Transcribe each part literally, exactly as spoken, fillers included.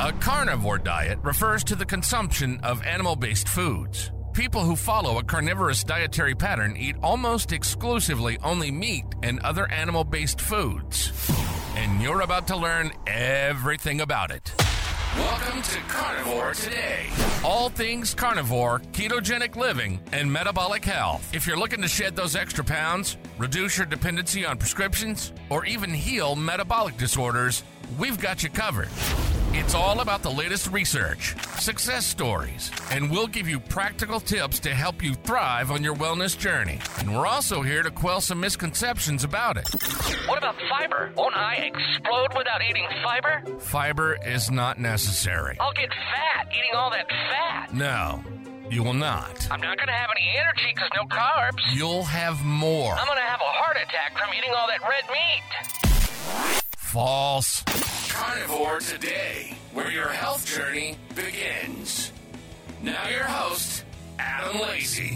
A carnivore diet refers to the consumption of animal-based foods. People who follow a carnivorous dietary pattern eat almost exclusively only meat and other animal-based foods. And you're about to learn everything about it. Welcome to Carnivore Today. All things carnivore, ketogenic living, and metabolic health. If you're looking to shed those extra pounds, reduce your dependency on prescriptions, or even heal metabolic disorders, we've got you covered. It's all about the latest research, success stories, and we'll give you practical tips to help you thrive on your wellness journey. And we're also here to quell some misconceptions about it. What about fiber? Won't I explode without eating fiber? Fiber is not necessary. I'll get fat eating all that fat. No, you will not. I'm not going to have any energy because no carbs. You'll have more. I'm going to have a heart attack from eating all that red meat. False. Carnivore Today, where your health journey begins. Now your host, Adam Lacey.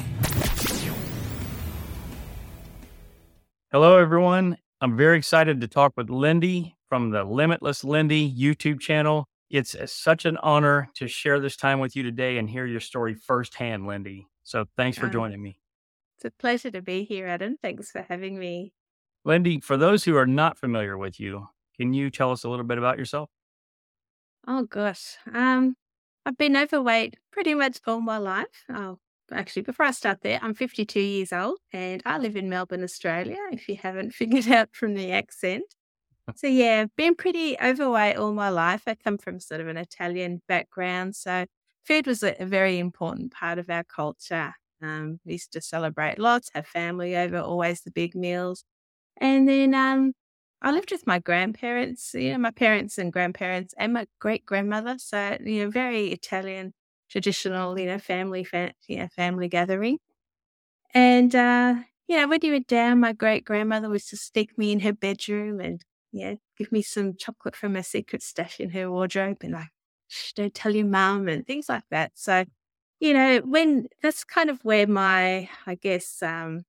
Hello, everyone. I'm very excited to talk with Lindy from the Limitless Lindy YouTube channel. It's such an honor to share this time with you today and hear your story firsthand, Lindy. So thanks for Um, joining me. It's a pleasure to be here, Adam. Thanks for having me. Lindy, for those who are not familiar with you, can you tell us a little bit about yourself? Oh gosh, um, I've been overweight pretty much all my life. Oh, actually, before I start there, I'm fifty-two years old and I live in Melbourne, Australia. If you haven't figured out from the accent, so yeah, I've been pretty overweight all my life. I come from sort of an Italian background, so food was a, a very important part of our culture. Um, we used to celebrate lots, have family over, always the big meals, and then um. I lived with my grandparents, you know, my parents and grandparents and my great grandmother. So, you know, very Italian, traditional, you know, family, fa- you know, family gathering. And, uh, you know, when you went down, my great grandmother was to stick me in her bedroom and, you know, give me some chocolate from her secret stash in her wardrobe and like, shh, don't tell your mum and things like that. So, you know, when that's kind of where my, I guess, um,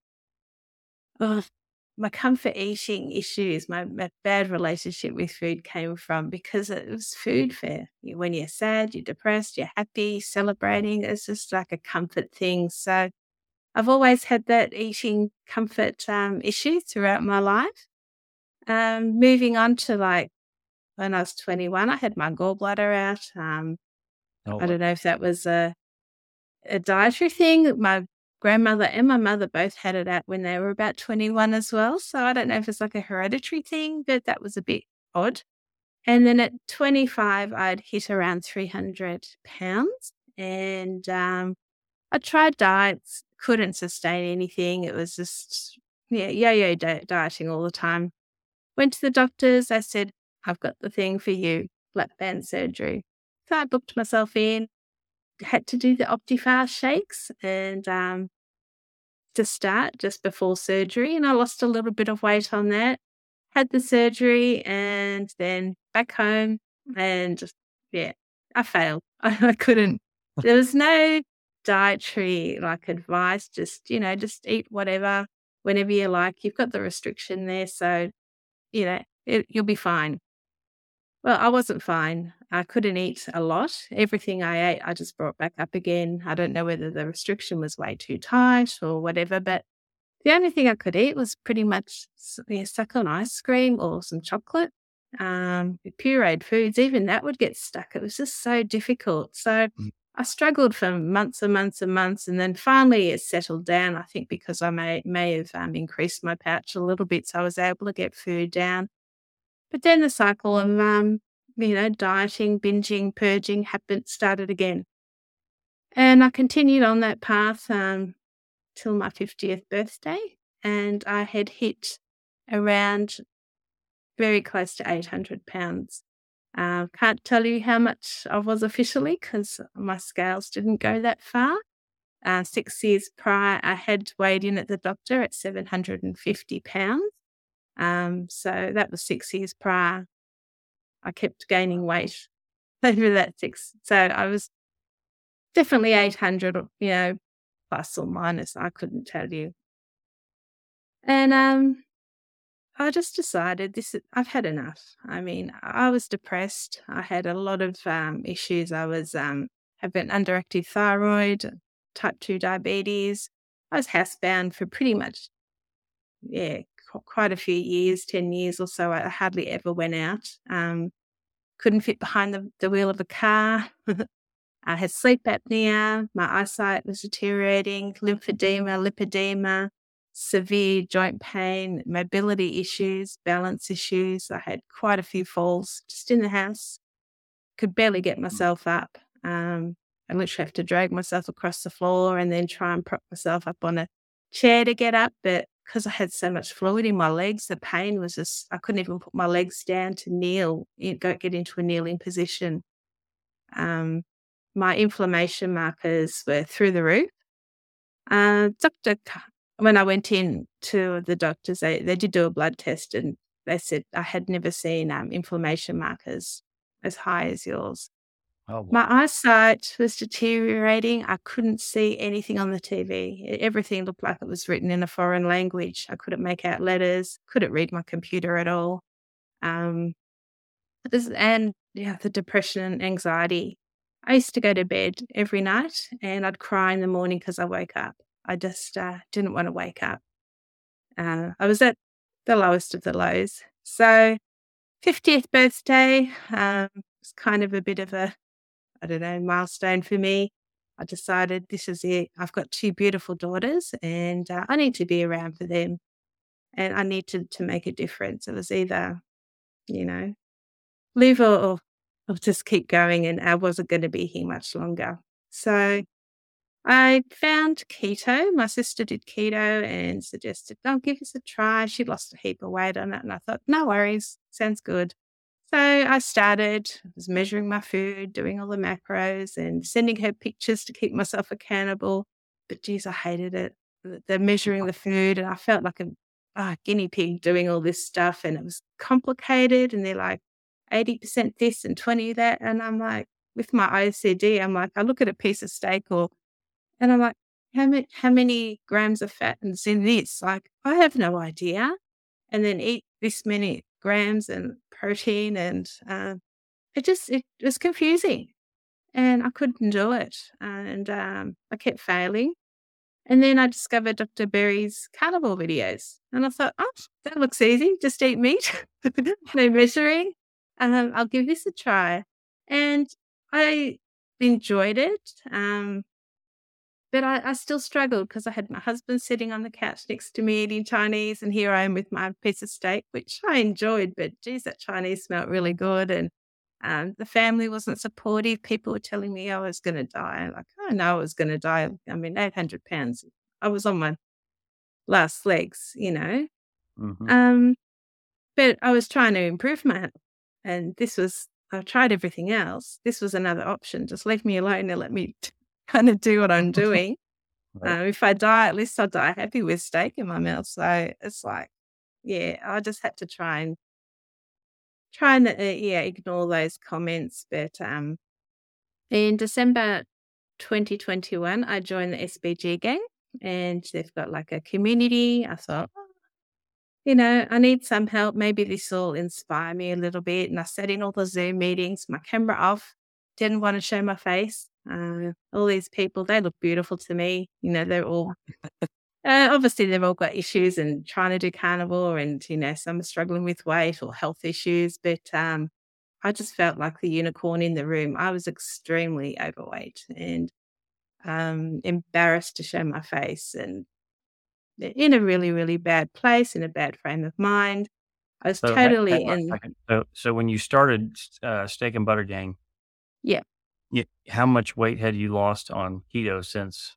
oh, my comfort eating issues, my, my bad relationship with food came from because it was food fair. When you're sad, you're depressed, you're happy, celebrating, it's just like a comfort thing. So I've always had that eating comfort um, issue throughout my life. Um, moving on to like when I was twenty-one, I had my gallbladder out. Um, Oh, I don't know if that was a, a dietary thing. My grandmother and my mother both had it out when they were about twenty-one as well. So I don't know if it's like a hereditary thing, but that was a bit odd. And then at twenty-five, I'd hit around three hundred pounds. And um, I tried diets, couldn't sustain anything. It was just, yeah, yo-yo di- dieting all the time. Went to the doctors. They said, I've got the thing for you, lap band surgery. So I booked myself in. Had to do the Optifast shakes and um, to start just before surgery. And I lost a little bit of weight on that. Had the surgery and then back home and just, yeah, I failed. I, I couldn't. There was no dietary like advice. Just, you know, just eat whatever, whenever you like. You've got the restriction there. So, you know, it, you'll be fine. Well, I wasn't fine. I couldn't eat a lot. Everything I ate, I just brought back up again. I don't know whether the restriction was way too tight or whatever, but the only thing I could eat was pretty much s- yeah, stuck on ice cream or some chocolate. Um, pureed foods, even that would get stuck. It was just so difficult. So Mm. I struggled for months and months and months, and then finally it settled down. I think because I may may have um, increased my pouch a little bit, so I was able to get food down. But then the cycle of, um, you know, dieting, binging, purging happened, started again. And I continued on that path um, till my fiftieth birthday. And I had hit around very close to eight hundred pounds. Uh, can't tell you how much I was officially because my scales didn't go that far. Uh, six years prior, I had weighed in at the doctor at seven hundred fifty pounds. Um, so that was six years prior. I kept gaining weight over that six. So I was definitely eight hundred, or, you know, plus or minus. I couldn't tell you. And um, I just decided this is, I've had enough. I mean, I was depressed. I had a lot of um, issues. I was um, having underactive thyroid, type two diabetes. I was housebound for pretty much, yeah, qu- quite a few years, ten years or so. I hardly ever went out. Um, couldn't fit behind the, the wheel of a car. I had sleep apnea. My eyesight was deteriorating, lymphedema, lipedema, severe joint pain, mobility issues, balance issues. I had quite a few falls just in the house. Could barely get myself up. Um, I literally have to drag myself across the floor and then try and prop myself up on a chair to get up. But because I had so much fluid in my legs, the pain was just, I couldn't even put my legs down to kneel, you know, go get into a kneeling position. Um, my inflammation markers were through the roof. Uh, doctor, when I went in to the doctors, they, they did do a blood test and they said I had never seen um, inflammation markers as high as yours. Oh, wow. My eyesight was deteriorating. I couldn't see anything on the T V. E- Everything looked like it was written in a foreign language. I couldn't make out letters, couldn't read my computer at all. Um, this, and yeah, the depression and anxiety. I used to go to bed every night and I'd cry in the morning because I woke up. I just uh, didn't want to wake up. Uh, I was at the lowest of the lows. So, fiftieth birthday um, was kind of a bit of a, I don't know, milestone for me. I decided this is it. I've got two beautiful daughters and uh, I need to be around for them and I need to, to make a difference. It was either, you know, live or, or, or just keep going. And I wasn't going to be here much longer. So I found keto. My sister did keto and suggested, oh, give us a try. She lost a heap of weight on it. And I thought, no worries, sounds good. So I started, I was measuring my food, doing all the macros and sending her pictures to keep myself accountable. But geez, I hated it. The the measuring the food and I felt like a ah, guinea pig doing all this stuff and it was complicated and they're like eighty percent this and twenty that. And I'm like, with my O C D, I'm like, I look at a piece of steak or and I'm like, how many how many grams of fat is in this? Like, I have no idea. And then eat this many grams and protein and um, it just it was confusing and I couldn't do it. And um, I kept failing. And then I discovered Doctor Berry's carnivore videos. And I thought, oh, that looks easy. Just eat meat. No measuring. Um, I'll give this a try. And I enjoyed it. Um, but I, I still struggled because I had my husband sitting on the couch next to me eating Chinese, and here I am with my piece of steak, which I enjoyed. But geez, that Chinese smelled really good, and um, the family wasn't supportive. People were telling me I was going to die. Like I know I was going to die. I mean, eight hundred pounds. I was on my last legs, you know. Mhm. Um, but I was trying to improve my health, and this was. I tried everything else. This was another option. Just leave me alone and let me kind of do what I'm doing. Right. Um, if I die, at least I'll die happy with steak in my mouth. So it's like, yeah, I just had to try and try and uh, yeah ignore those comments. But um, in December twenty twenty-one, I joined the S B G gang, and they've got like a community. I thought, "Oh, you know, I need some help. Maybe this will inspire me a little bit. And I sat in all the Zoom meetings, my camera off, didn't want to show my face. Uh, all these people, they look beautiful to me. You know, they're all, uh, obviously, they've all got issues and trying to do carnivore and, you know, some are struggling with weight or health issues. But um, I just felt like the unicorn in the room. I was extremely overweight and um, embarrassed to show my face and in a really, really bad place, in a bad frame of mind. I was So ha totally hang on a in second. So so when you started, uh, Steak and Butter Gang, yeah. y how much weight had you lost on keto since?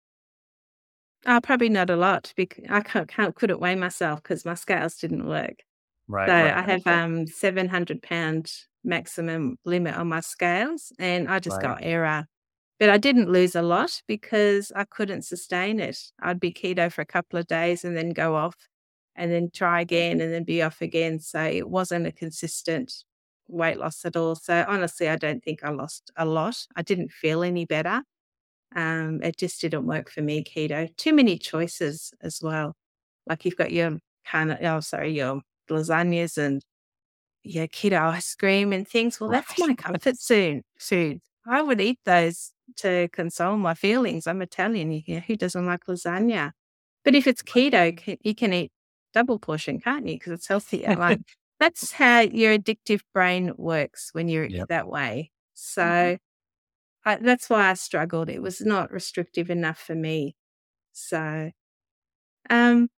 Uh, probably not a lot because I can't can't couldn't weigh myself because my scales didn't work. So Right, right, I have, um, seven hundred pound maximum limit on my scales, and I just right. got error. But I didn't lose a lot because I couldn't sustain it. I'd be keto for a couple of days and then go off and then try again and then be off again. So it wasn't a consistent weight loss at all. So honestly, I don't think I lost a lot. I didn't feel any better. Um, it just didn't work for me, keto. Too many choices as well. Like you've got your carni oh, sorry, your lasagnas and yeah, keto ice cream and things. Well, that's my Right. comfort food. Food. I would eat those to console my feelings. I'm Italian. You know, who doesn't like lasagna? But if it's keto, c- you can eat double portion, can't you? Because it's healthier. Like that's how your addictive brain works when you're Yep. that way. So I, that's why I struggled. It was not restrictive enough for me. So, um,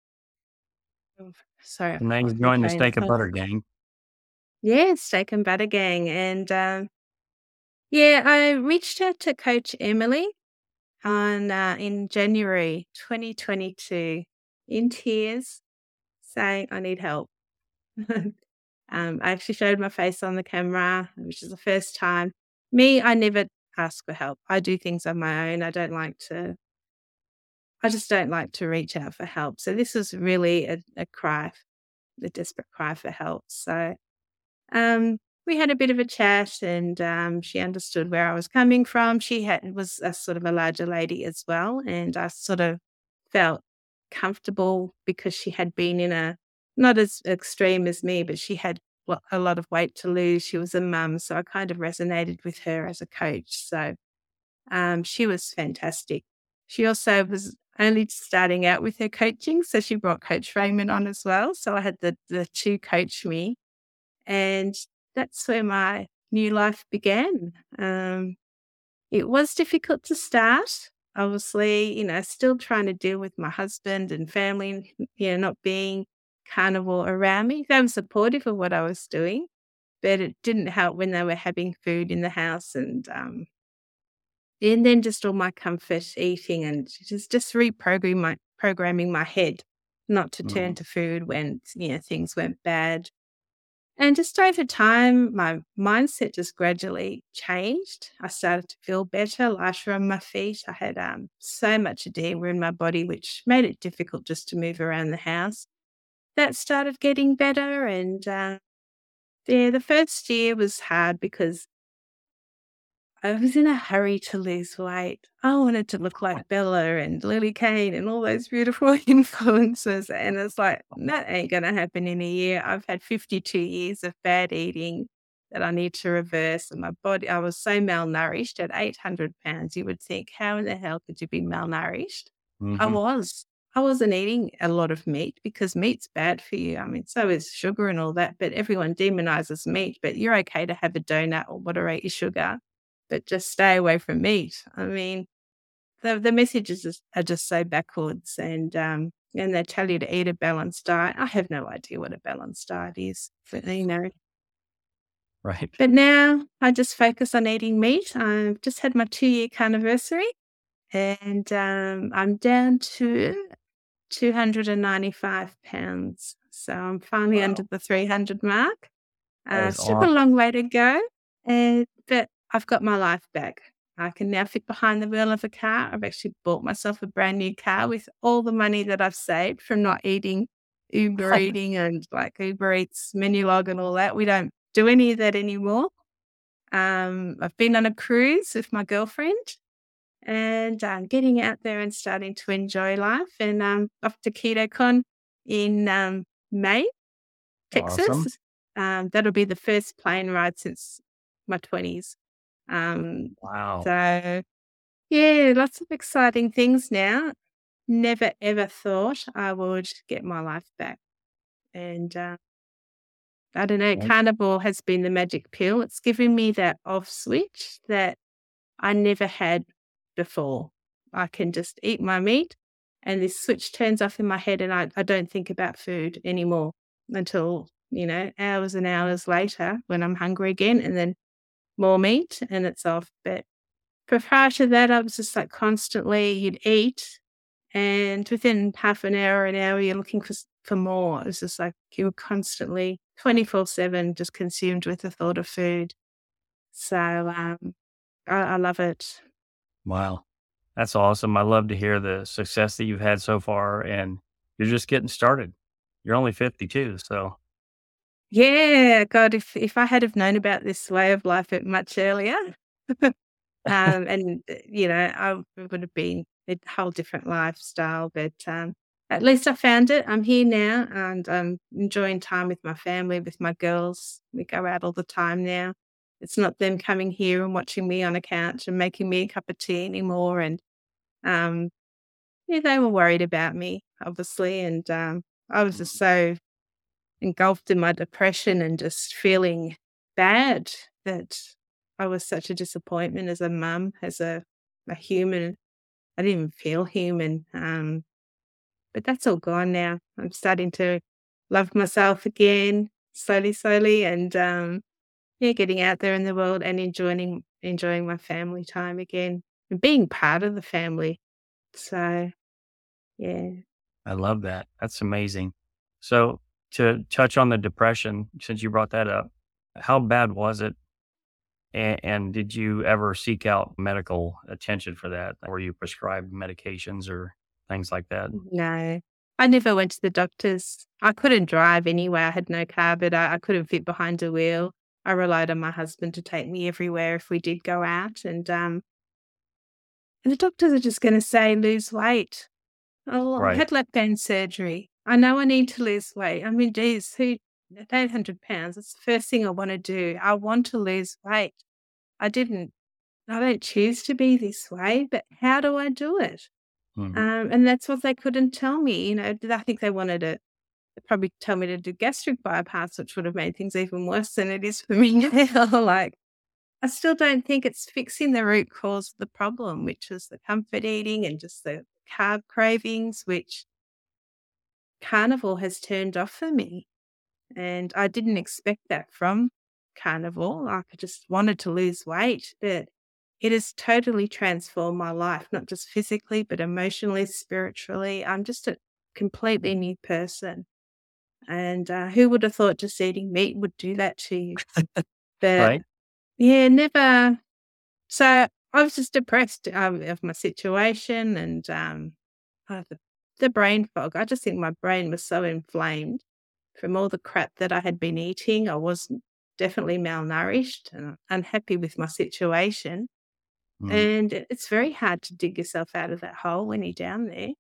oh, sorry, I've And now you lost my join the train of steak and thought. butter gang. Yeah, steak and butter gang, and um, yeah, I reached out to Coach Emily on uh, in January twenty twenty-two in tears, saying I need help. um, I actually showed my face on the camera, which is the first time. Me, I never ask for help. I do things on my own. I don't like to. I just don't like to reach out for help. So this was really a, a cry, a desperate cry for help. So um, we had a bit of a chat, and um, she understood where I was coming from. She had was a sort of a larger lady as well, and I sort of felt comfortable because she had been in a not as extreme as me, but she had lo- a lot of weight to lose. She was a mum, so I kind of resonated with her as a coach. So um, she was fantastic. She also was only starting out with her coaching, so she brought Coach Raymond on as well. So I had the the two coach me, and that's where my new life began. Um, it was difficult to start. Obviously, you know, still trying to deal with my husband and family, you know, not being carnivore around me. They were supportive of what I was doing, but it didn't help when they were having food in the house, and um, and then just all my comfort eating and just just reprogramming my programming my head not to turn Mhm. to food when you know things went bad. And just over time, my mindset just gradually changed. I started to feel better, lighter on my feet. I had um, so much edema in my body, which made it difficult just to move around the house. That started getting better. And uh, yeah, the first year was hard because I was in a hurry to lose weight. I wanted to look like Bella and Lily Kane and all those beautiful influencers. And it's like, that ain't going to happen in a year. I've had fifty-two years of bad eating that I need to reverse. And my body, I was so malnourished at eight hundred pounds. You would think, how in the hell could you be malnourished? I Mhm. was. I wasn't eating a lot of meat because meat's bad for you. I mean, so is sugar and all that, but everyone demonizes meat. But you're okay to have a donut or moderate your sugar, but just stay away from meat. I mean, the the messages is- are just so backwards, and um, and they tell you to eat a balanced diet. I have no idea what a balanced diet is, but you know. Right. But now I just focus on eating meat. I've just had my two year anniversary, and um, I'm down to two hundred ninety-five pounds. So I'm finally under Wow. the three hundred mark. That Uh, is still a awesome. long way to go, and but I've got my life back. I can now fit behind the wheel of a car. I've actually bought myself a brand new car with all the money that I've saved from not eating, Uber eating, and like Uber Eats, Menulog, and all that. We don't do any of that anymore. Um, I've been on a cruise with my girlfriend, and um, getting out there and starting to enjoy life. And um, off to KetoCon in um, May. Awesome. Texas. Um, that'll be the first plane ride since my twenties. Um, Wow. so, yeah, lots of exciting things now. Never ever thought I would get my life back. And uh, I don't know, Right. carnivore has been the magic pill. It's given me that off switch that I never had before. I can just eat my meat and this switch turns off in my head and I, I don't think about food anymore until, you know, hours and hours later when I'm hungry again and then more meat and it's off. But prior to that, I was just like constantly, you'd eat and within half an hour, an hour, you're looking for, s- for more. It was just like you were constantly twenty-four seven just consumed with the thought of food. So um, I, I love it. Wow. That's awesome. I love to hear the success that you've had so far, and you're just getting started. You're only fifty-two, so Yeah, God, if if I had have known about this way of life at much earlier, um, and uh, you know, I it would have been a whole different lifestyle. But um, at least I found it. I'm here now and I'm enjoying time with my family, with my girls. We go out all the time now. It's not them coming here and watching me on a couch and making me a cup of tea anymore. And um, yeah, they were worried about me, obviously. And um, I was just so engulfed in my depression and just feeling bad that I was such a disappointment as a mum, as a, a human. I didn't even feel human. Um, but that's all gone now. I'm starting to love myself again, slowly, slowly, and um, yeah, getting out there in the world and enjoying enjoying my family time again and being part of the family. So yeah. I love that. That's amazing. So to touch on the depression, since you brought that up, how bad was it? And, and did you ever seek out medical attention for that? Were you prescribed medications or things like that? No, I never went to the doctors. I couldn't drive anyway. I had no car, but I, I couldn't fit behind a wheel. I relied on my husband to take me everywhere if we did go out. And um, and the doctors are just going to say, lose weight. Oh, I Right. had lap band surgery. I know I need to lose weight. I mean, geez, who, at eight hundred pounds, that's the first thing I want to do. I want to lose weight. I didn't, I don't choose to be this way, but how do I do it? Mhm. Um, and that's what they couldn't tell me. You know, I think they wanted to they'd probably tell me to do gastric bypass, which would have made things even worse than it is for me now. Like, I still don't think it's fixing the root cause of the problem, which is the comfort eating and just the carb cravings, which carnivore has turned off for me. And I didn't expect that from carnivore. Like, I just wanted to lose weight, but it has totally transformed my life, not just physically, but emotionally, spiritually. I'm just a completely new person. And uh, who would have thought just eating meat would do that to you? But Right. yeah, never. So I was just depressed um, of my situation and um, uh, the, the brain fog. I just think my brain was so inflamed from all the crap that I had been eating. I was definitely malnourished and unhappy with my situation. Mhm. And it- it's very hard to dig yourself out of that hole when you're down there.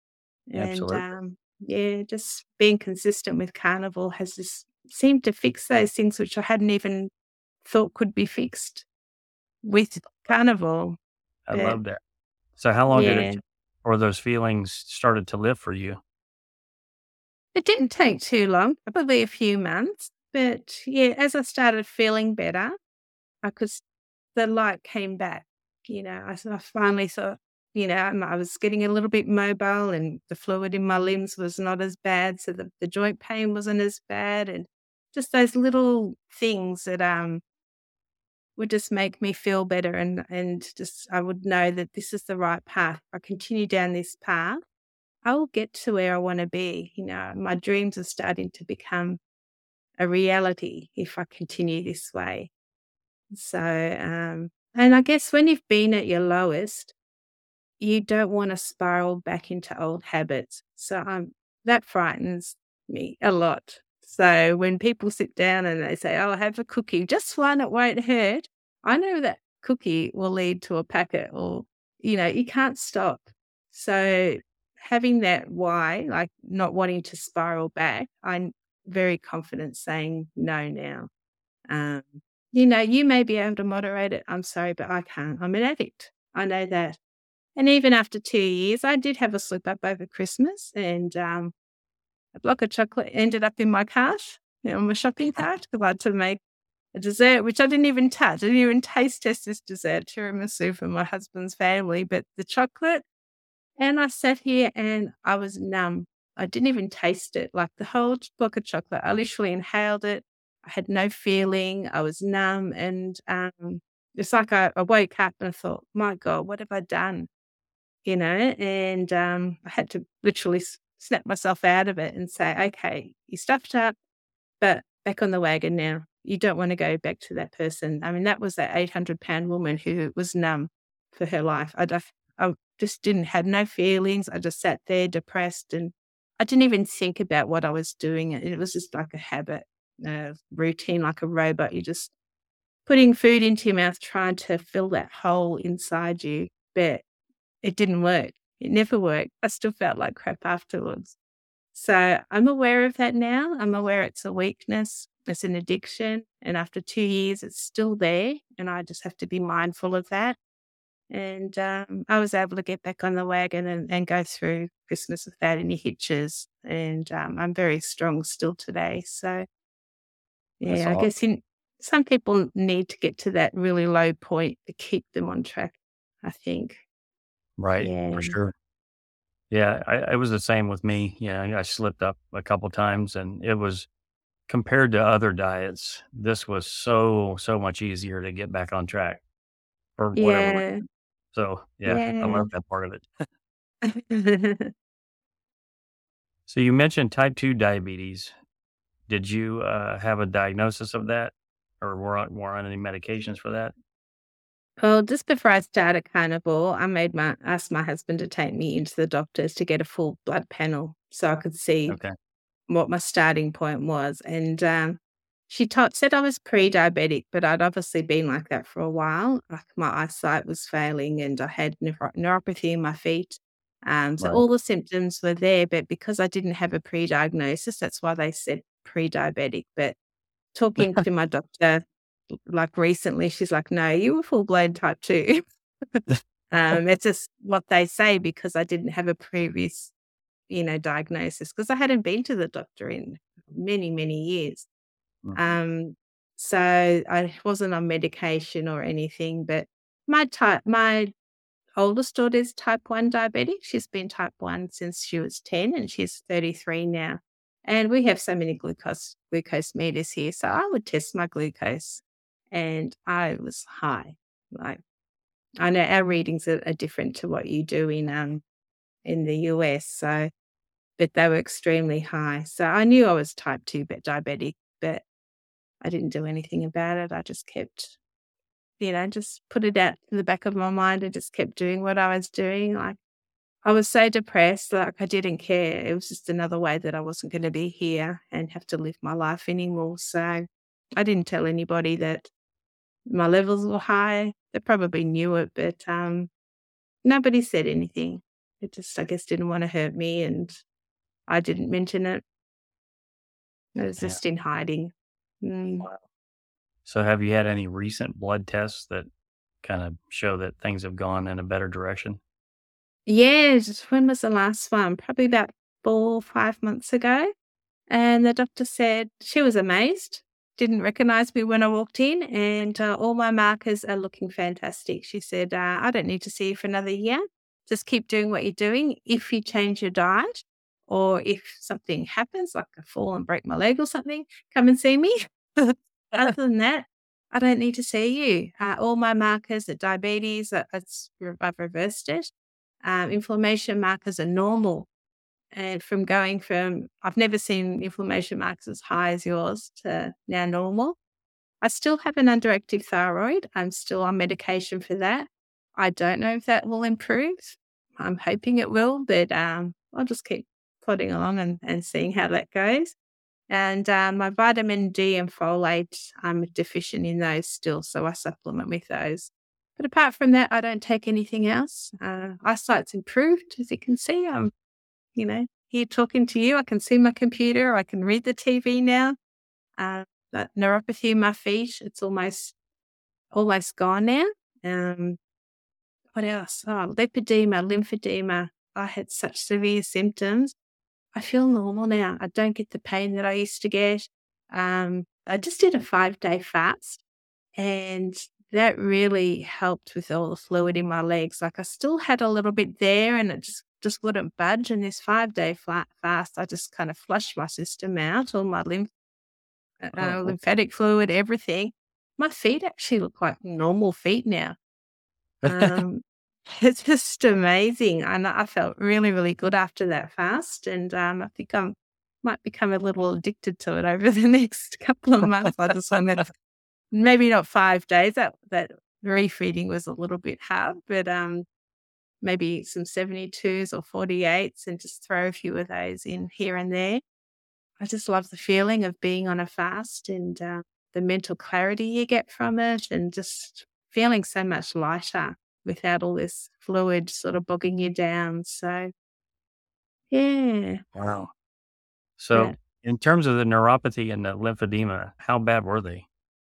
And Absolutely. um, yeah, just being consistent with carnivore has just seemed to fix those things which I hadn't even thought could be fixed with carnivore. I But love that. So how long did it yeah, t- or those feelings started to live for you? it didn't take too long, probably a few months. But yeah, as I started feeling better, I could, s- the light came back. You know, I, s- I finally thought, you know, I'm- I was getting a little bit mobile and the fluid in my limbs was not as bad. So the, the joint pain wasn't as bad. And just those little things that um would just make me feel better. And, and just, I would know that this is the right path. If I continue down this path, I will get to where I want to be. You know, my dreams are starting to become a reality if I continue this way. So, um, and I guess when you've been at your lowest, you don't want to spiral back into old habits. So, um, that frightens me a lot. So, when people sit down and they say, "Oh, have a cookie, just one, it won't hurt," I know that cookie will lead to a packet, or you know, you can't stop. So, having that why, like not wanting to spiral back, I'm very confident saying no now. Um, you know, you may be able to moderate it. I'm sorry, but I can't. I'm an addict. I know that. And even after two years, I did have a slip up over Christmas and um, a block of chocolate ended up in my cart, you know, my shopping cart, because I had to make a dessert, which I didn't even touch. I didn't even taste test this dessert, tiramisu for my husband's family, but the chocolate. And I sat here and I was numb. I didn't even taste it. Like the whole ch- block of chocolate, I literally inhaled it. I had no feeling. I was numb. And um, it's like I, I woke up and I thought, my God, what have I done? You know, and um, I had to literally s- snap myself out of it and say, okay, you stuffed up, but back on the wagon now. You don't want to go back to that person. I mean, that was that eight hundred pound woman who was numb for her life. I, def- I just didn't, had no feelings. I just sat there depressed and I didn't even think about what I was doing. It it was just like a habit, a routine, like a robot. You just putting food into your mouth, trying to fill that hole inside you. But it didn't work. It never worked. I still felt like crap afterwards. So I'm aware of that now. I'm aware it's a weakness, it's an addiction. And after two years, it's still there. And I just have to be mindful of that. And um, I was able to get back on the wagon and, and go through Christmas without any hitches. And um, I'm very strong still today. So, That's yeah, I guess awesome. in, some people need to get to that really low point to keep them on track, I think. Right. Yeah. For sure. Yeah. I, it was the same with me. Yeah. I slipped up a couple times, and it was compared to other diets, this was so, so much easier to get back on track for whatever Yeah. reason. So yeah, I Yeah. love that part of it. So you mentioned type two diabetes. Did you uh, have a diagnosis of that, or were on, were on any medications for that? Well, just before I started carnivore, I made my asked my husband to take me into the doctors to get a full blood panel so I could see Okay. what my starting point was. And um, she taught, said I was pre-diabetic, but I'd obviously been like that for a while. Like my eyesight was failing, and I had neuro- neuropathy in my feet. Um, so Right. all the symptoms were there, but because I didn't have a pre-diagnosis, that's why they said pre-diabetic. But talking to my doctor, like recently, she's like, "No, you were full blown type two." um, it's just what they say because I didn't have a previous, you know, diagnosis because I hadn't been to the doctor in many, many years. Mhm. Um, so I wasn't on medication or anything, but my type, my oldest daughter is type one diabetic. She's been type one since she was ten and she's thirty-three now. And we have so many glucose glucose meters here. So I would test my glucose and I was high. Like I know our readings are, are different to what you do in um in the U S. So but they were extremely high. So I knew I was type two but diabetic, but I didn't do anything about it. I just kept, you know, just put it out in the back of my mind and just kept doing what I was doing. Like I was so depressed, like I didn't care. It was just another way that I wasn't going to be here and have to live my life anymore. So I didn't tell anybody that my levels were high. They probably knew it, but um, nobody said anything. It just, I guess, didn't want to hurt me, and I didn't mention it. I was Yeah. just in hiding. Mm. Wow. So have you had any recent blood tests that kind of show that things have gone in a better direction? Yeah, just when was the last one? Probably about four, five months ago. And the doctor said she was amazed, didn't recognize me when I walked in, and uh, all my markers are looking fantastic. She said, uh, I don't need to see you for another year. Just keep doing what you're doing. If you change your diet or if something happens, like I fall and break my leg or something, come and see me. Other than that, I don't need to see you. Uh, all my markers are diabetes, uh, it's, I've reversed it. Um, inflammation markers are normal. And from going from, I've never seen inflammation marks as high as yours to now normal. I still have an underactive thyroid. I'm still on medication for that. I don't know if that will improve. I'm hoping it will, but um, I'll just keep plodding along and, and seeing how that goes. And um, my vitamin D and folate, I'm deficient in those still, so I supplement with those. But apart from that, I don't take anything else. Uh, eyesight's improved, as you can see. I'm you know, here talking to you. I can see my computer. I can read the T V now. Uh, that neuropathy in my feet, it's almost almost gone now. Um, what else? Oh, lipedema, lymphedema. I had such severe symptoms. I feel normal now. I don't get the pain that I used to get. Um, I just did a five day fast, and that really helped with all the fluid in my legs. Like I still had a little bit there and it just, just wouldn't budge. And this five day flat fast, I just kind of flushed my system out, all my lymph, uh, uh, Oh, lymphatic fluid, everything. My feet actually look like normal feet now. Um, it's just amazing. And I felt really, really good after that fast. And um, I think I might become a little addicted to it over the next couple of months. I just want to maybe not five days. That that refeeding was a little bit hard, but um, maybe some seventy-twos or forty-eights and just throw a few of those in here and there. I just love the feeling of being on a fast and uh, the mental clarity you get from it and just feeling so much lighter. without all this fluid sort of bogging you down. So, yeah. Wow. So, But, in terms of the neuropathy and the lymphedema, how bad were they?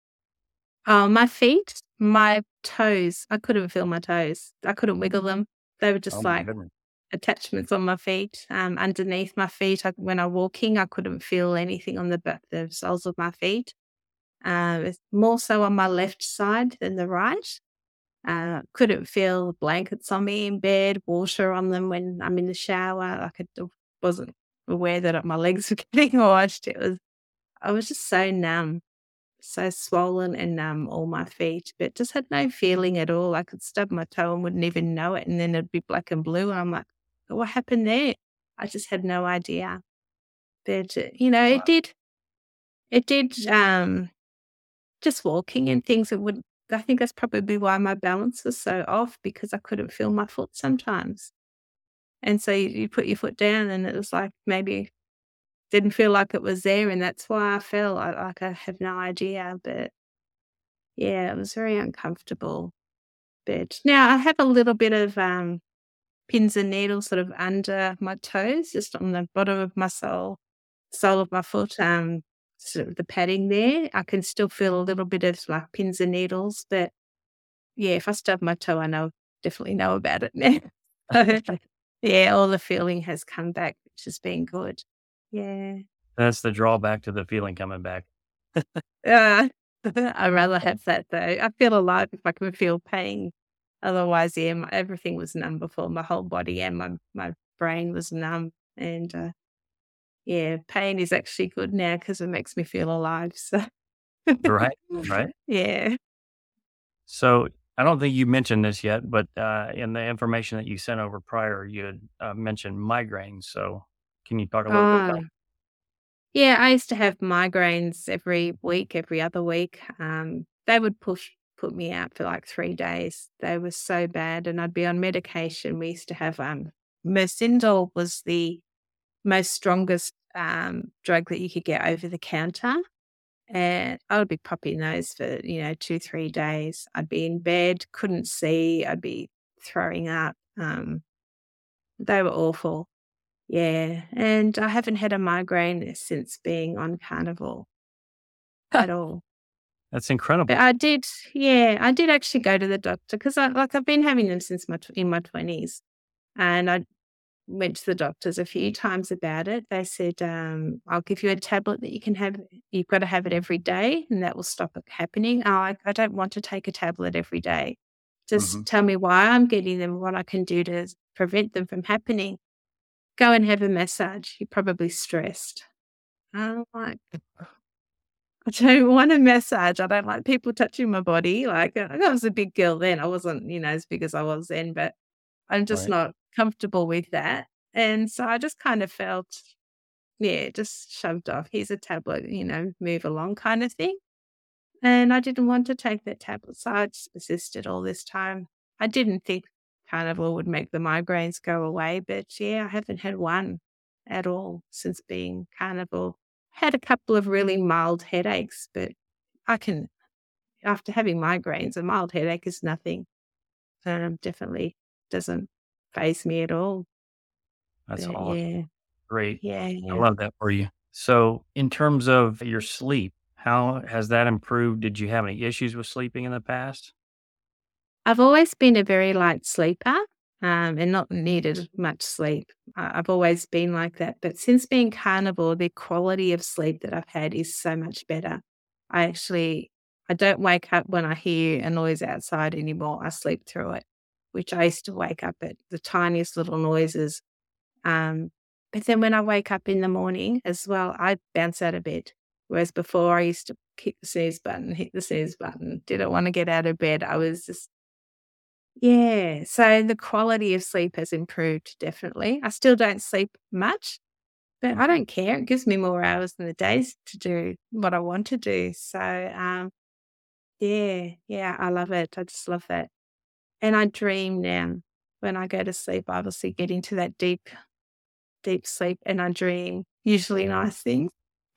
oh, my feet, my toes, I couldn't feel my toes. I couldn't wiggle them. They were Oh just my like goodness. attachments on my feet, um, underneath my feet. I, when I'm walking, I couldn't feel anything on the back, the soles of my feet. Uh, it's more so on my left side than the right. Uh, couldn't feel blankets on me in bed, water on them when I'm in the shower. Like I d- wasn't aware that my legs were getting washed. It was I was just so numb, so swollen and numb, all my feet, but just had no feeling at all. I could stub my toe and wouldn't even know it, and then it'd be black and blue. And I'm like, what happened there? I just had no idea. But uh, you know, Wow. it did. It did. Um, just walking and things. It would. I think that's probably why my balance was so off because I couldn't feel my foot sometimes. And so you, you put your foot down, and it was like maybe didn't feel like it was there, and that's why I fell. I, like I have no idea, but yeah, it was very uncomfortable. But now I have a little bit of um, pins and needles sort of under my toes, just on the bottom of my sole, sole of my foot. Um, sort of the padding there, I can still feel a little bit of like pins and needles. But yeah, if I stub my toe, I know definitely know about it now. So, yeah, all the feeling has come back, which has been good. Yeah. That's the drawback to the feeling coming back. Uh, I'd rather have that though. I feel alive if I can feel pain. Otherwise, yeah, my, everything was numb before. My whole body and my, my brain was numb. And uh, yeah, pain is actually good now because it makes me feel alive. So, Right. Right. yeah. So, I don't think you mentioned this yet, but uh, in the information that you sent over prior, you had uh, mentioned migraines. So, can you talk a little bit about Oh, yeah, I used to have migraines every week, every other week. Um, they would push put me out for like three days. They were so bad, and I'd be on medication. We used to have um, Mercindol was the most strongest um, drug that you could get over the counter, and I would be popping those for you know two, three days. I'd be in bed, couldn't see. I'd be throwing up. Um, they were awful. Yeah, and I haven't had a migraine since being on Carnival at that? all. That's But incredible. I did, yeah, I did actually go to the doctor because I like I've been having them since my tw- in my twenties, and I went to the doctors a few times about it. They said, um, "I'll give you a tablet that you can have. You've got to have it every day, and that will stop it happening." Oh, I, I don't want to take a tablet every day. Hmm. Just tell me why I'm getting them, what I can do to prevent them from happening. Go and have a massage. You're probably stressed. I'm like, I don't want a massage. I don't like people touching my body. Like, uh, I was a big girl then. I wasn't, you know, as big as I was then, but I'm just Right. not comfortable with that. And so I just kind of felt, yeah, just shoved off. Here's a tablet, you know, move along kind of thing. And I didn't want to take that tablet. So I just persisted all this time. I didn't think Carnival would make the migraines go away, but yeah, I haven't had one at all since being Carnival. Had a couple of really mild headaches, but I can, after having migraines, a mild headache is nothing. Um, definitely doesn't phase me at all. That's But awesome. yeah, Great. yeah, I yeah. love that for you. So, in terms of your sleep, how has that improved? Did you have any issues with sleeping in the past? I've always been a very light sleeper, um, and not needed much sleep. I I've always been like that, but since being carnivore, the quality of sleep that I've had is so much better. I actually I don't wake up when I hear a noise outside anymore. I sleep through it, which I used to wake up at the tiniest little noises. Um, but then when I wake up in the morning as well, I bounce out of bed. Whereas before I used to kick the snooze button, hit the snooze button, didn't want to get out of bed. I was just yeah, so the quality of sleep has improved definitely. I still don't sleep much, but I Mhm. don't care. It gives me more hours in the days to do what I want to do. So, um, yeah, yeah, I love it. I just love that. And I dream now. When I go to sleep, I obviously get into that deep, deep sleep and I dream usually nice things.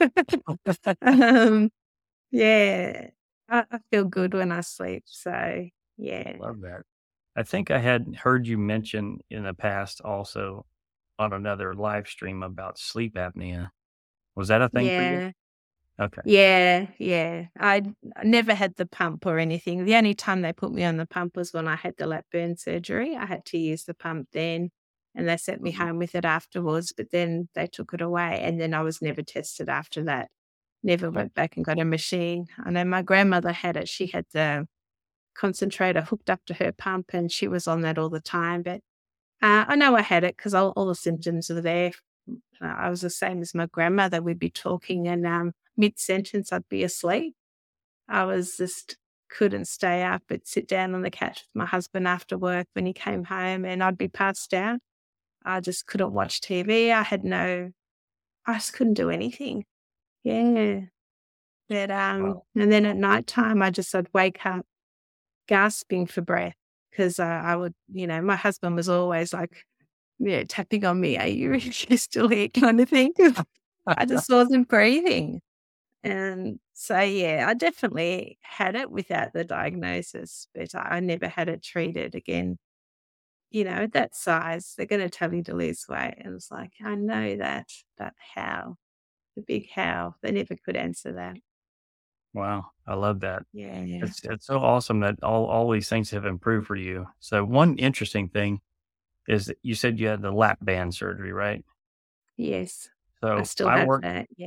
um, yeah, I, I feel good when I sleep. So, yeah, Love that. I think I had heard you mention in the past also on another live stream about sleep apnea. Was that a thing for you? Yeah. Okay. Yeah, yeah. I never had the pump or anything. The only time they put me on the pump was when I had the lap burn surgery. I had to use the pump then, and they sent me Mhm. home with it afterwards, but then they took it away, and then I was never tested after that. Never Okay. went back and got a machine. I know my grandmother had it. She had the concentrator hooked up to her pump, and she was on that all the time, but uh, I know I had it 'cause all all the symptoms were there. Uh, I was the same as my grandmother. We'd be talking and, um, mid-sentence, I'd be asleep. I was just couldn't stay up. I'd sit down on the couch with my husband after work when he came home, and I'd be passed out. I just couldn't watch T V. I had no I just couldn't do anything. Yeah. But, um Wow. and then at nighttime, I just I'd wake up gasping for breath 'cause, uh, I would you know, my husband was always like, yeah, tapping on me, "Are you you still here?" kind of thing. 'Cause I just wasn't breathing. And so, yeah, I definitely had it without the diagnosis, but I I never had it treated again. You know, at that size, they're gonna tell you to lose weight, and it's like, I know that, but how? The big how. They never could answer that. Wow. I love that. Yeah, yeah. It's it's so awesome that all all these things have improved for you. So one interesting thing is that you said you had the lap band surgery, right? Yes. I So still I have worked that, yeah.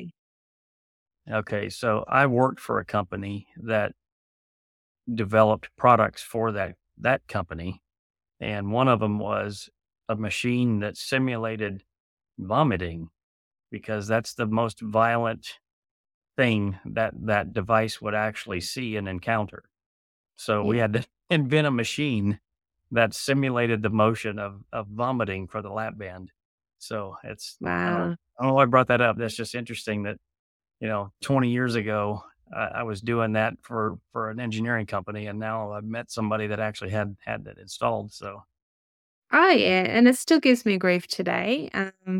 okay, so I worked for a company that developed products for that that company, and one of them was a machine that simulated vomiting because that's the most violent thing that that device would actually see and encounter. So we Yeah. had to invent a machine that simulated the motion of of vomiting for the lap band. So it's I don't Wow. I don't know why I brought that up. That's just interesting that, you know, twenty years ago, I, I was doing that for for an engineering company, and now I've met somebody that actually had had that installed. So Oh, yeah, and it still gives me grief today. Um,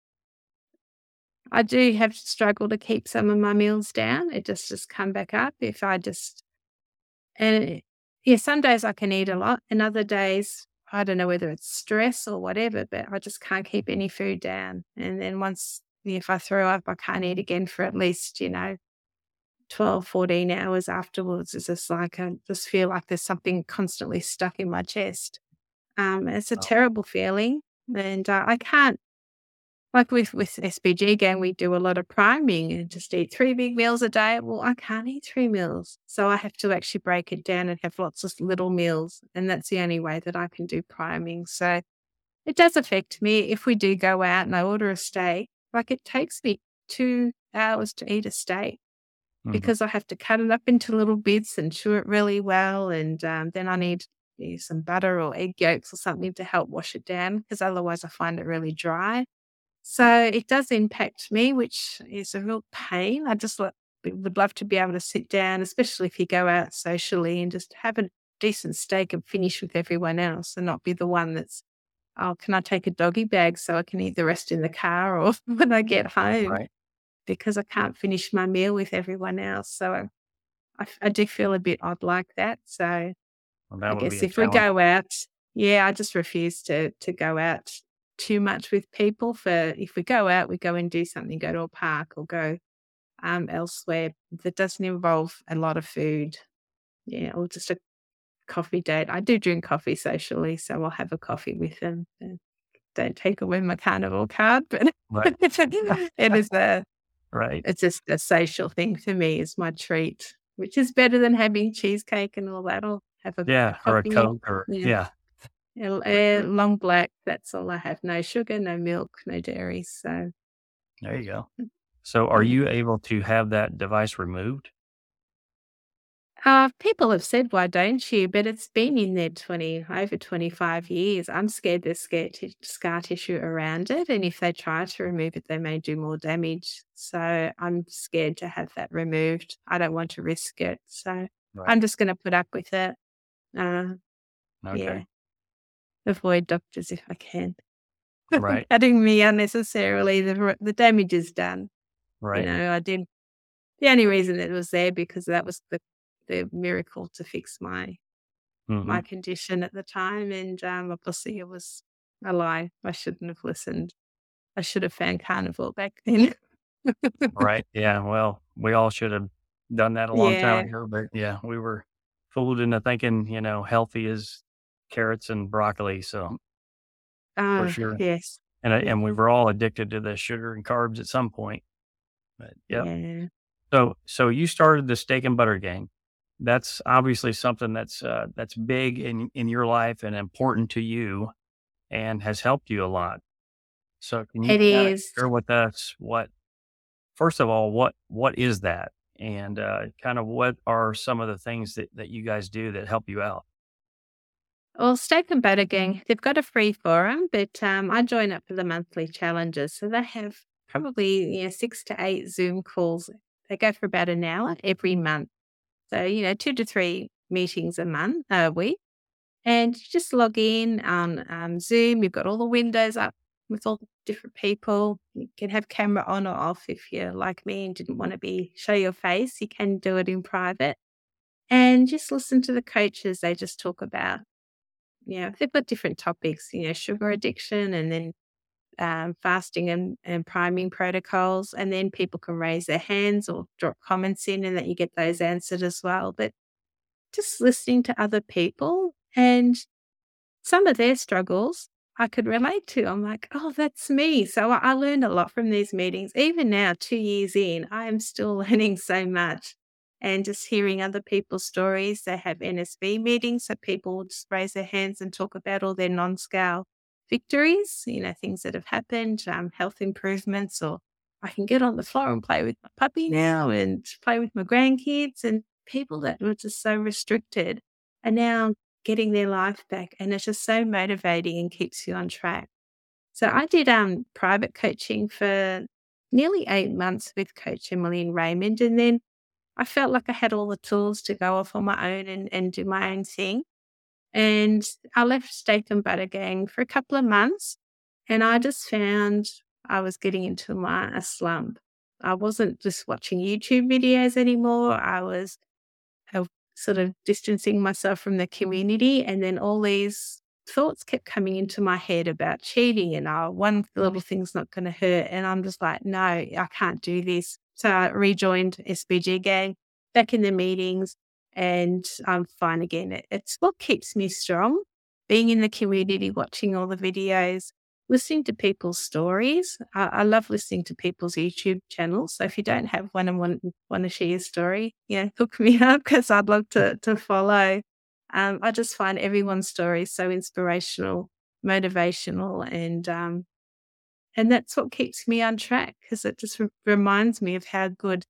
I do have to struggle to keep some of my meals down. It just just come back up if I just and it yeah, some days I can eat a lot, and other days, I don't know whether it's stress or whatever, but I just can't keep any food down. And then once if I throw up, I can't eat again for at least, you know, twelve, fourteen hours afterwards. It's just like I just feel like there's something constantly stuck in my chest. Um, it's a oh, terrible feeling, and, uh, I can't like with with S P G gang, we do a lot of priming and just eat three big meals a day. Well, I can't eat three meals, so I have to actually break it down and have lots of little meals, and that's the only way that I can do priming. So it does affect me if we do go out and I order a steak, like, it takes me two hours to eat a steak mhm. because I have to cut it up into little bits and chew it really well, and, um, then I need, eh, some butter or egg yolks or something to help wash it down because otherwise I find it really dry. So it does impact me, which is a real pain. I just lo would love to be able to sit down, especially if you go out socially and just have a decent steak and finish with everyone else and not be the one that's, "Oh, can I take a doggy bag so I can eat the rest in the car or when I get home?" Right. Because I can't finish my meal with everyone else. So I I f I do feel a bit odd like that. So Well, I that would be guess a if we challenge. go out yeah, I just refuse to to go out too much with people for if we go out, we go and do something, go to a park or go, um, elsewhere that doesn't involve a lot of food. Yeah, or just a coffee date. I do drink coffee socially, so I'll have a coffee with them. And don't take away my carnival card, but Right. it is a Right. it's just a social thing for me. It's my treat, which is better than having cheesecake and all that. I'll have a Yeah. Or a coffee. Coke or Yeah. yeah, L for eh, sure. long black, that's all I have. No sugar, no milk, no dairy, so, There you go. So are yeah. you able to have that device removed? Uh, people have said, "Why don't you?" But it's been in there twenty over twenty-five years. I'm scared there's scar ti scar tissue around it, and if they try to remove it, they may do more damage. So I'm scared to have that removed. I don't want to risk it, so Right. I'm just gonna put up with it. Uh, yeah, Okay. avoid doctors if I can. Right. Cutting me unnecessarily, the r the damage is done. You Right. know, I did the only reason it was there because that was the the miracle to fix my Hmm. my condition at the time. And um, obviously, it was a lie. I shouldn't have listened. I should have found carnivore back then. Right. Yeah. Well, we all should have done that a long time Yeah. ago, but yeah, we were fooled into thinking, you know, healthy is carrots and broccoli. So for Ah, sure. yes. And, I- and we were all addicted to the sugar and carbs at some point. But yep. Yeah. So, so you started the steak and butter gang. That's obviously something that's, uh, that's big in, in your life and important to you and has helped you a lot. So can you It kind of is. share with us what, first of all, what what is that? And, uh, kind of what are some of the things that that you guys do that help you out? Well, Steak and Butter Gang, they've got a free forum, but um, I join up for the monthly challenges. So they have probably, you know, six to eight Zoom calls. They go for about an hour every month. So, you know, two to three meetings a month, a week. And you just log in on um, Zoom. You've got all the windows up with all the different people. You can have camera on or off if you're like me and didn't want to be show your face. You can do it in private. And just listen to the coaches. They just talk about, you know, they've got different topics, you know, sugar addiction and then um, fasting and, and priming protocols. And then people can raise their hands or drop comments in and that you get those answered as well. But just listening to other people and some of their struggles I could relate to. I'm like, oh, that's me. So I I learned a lot from these meetings. Even now, two years in, I am still learning so much. And just hearing other people's stories. They have N S B meetings, so people will just raise their hands and talk about all their non scale victories, you know, things that have happened, um, health improvements, or I can get on the floor and play with my puppy now and play with my grandkids. And people that were just so restricted are now getting their life back. And it's just so motivating and keeps you on track. So I did um private coaching for nearly eight months with Coach Emily Raymond. And then I felt like I had all the tools to go off on my own and, and do my own thing. And I left Steak and Butter Gang for a couple of months. And I just found I was getting into my a slump. I wasn't just watching YouTube videos anymore. I was of sort of distancing myself from the community. And then all these thoughts kept coming into my head about cheating and oh, one little thing's not going to hurt. And I'm just like, no, I can't do this. So I rejoined S B G Gang, back in the meetings, and I'm fine again. It, it's what keeps me strong, being in the community, watching all the videos, listening to people's stories. I, I love listening to people's YouTube channels. So if you don't have one and want, want to share your story, yeah, hook me up because I'd love to to follow. Um, I just find everyone's story so inspirational, motivational, and um, and that's what keeps me on track because it just re- reminds me of how good,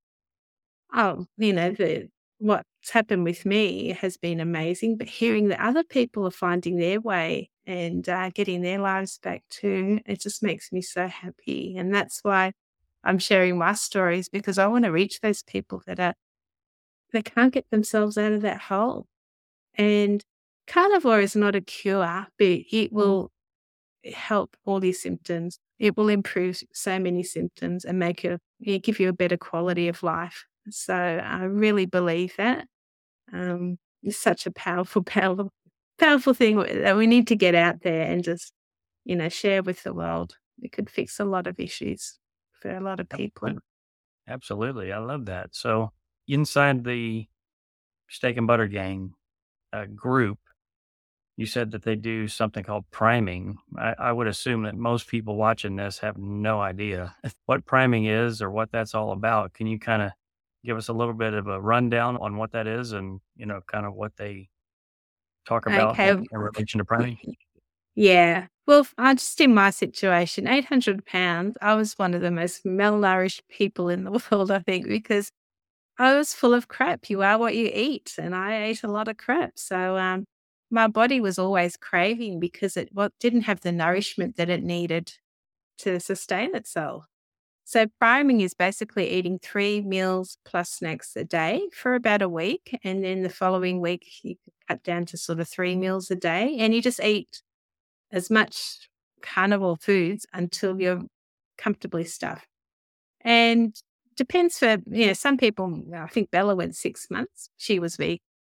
oh, you know, the what's happened with me has been amazing. But hearing that other people are finding their way and uh, getting their lives back too, it just makes me so happy. And that's why I'm sharing my stories because I want to reach those people that are that can't get themselves out of that hole. And carnivore is not a cure, but it will help all these symptoms. It will improve so many symptoms and make you, you give you a better quality of life. So I really believe that. Um, it's such a powerful, powerful, powerful thing that we need to get out there and just, you know, share with the world. It could fix a lot of issues for a lot of people. Absolutely. I love that. So inside the Steak and Butter Gang uh, group, you said that they do something called priming. I, I would assume that most people watching this have no idea what priming is or what that's all about. Can you kind of give us a little bit of a rundown on what that is and, you know, kind of what they talk about Okay. in, in relation to priming? Yeah. Well, f- I just in my situation, eight hundred pounds, I was one of the most malnourished people in the world, I think, because I was full of crap. You are what you eat. And I ate a lot of crap. So um, my body was always craving because it well, didn't have the nourishment that it needed to sustain itself. So priming is basically eating three meals plus snacks a day for about a week. And then the following week, you can cut down to sort of three meals a day. And you just eat as much carnivore foods until you're comfortably stuffed. And depends for, you know, some people, I think Bella went six months. She was vegan.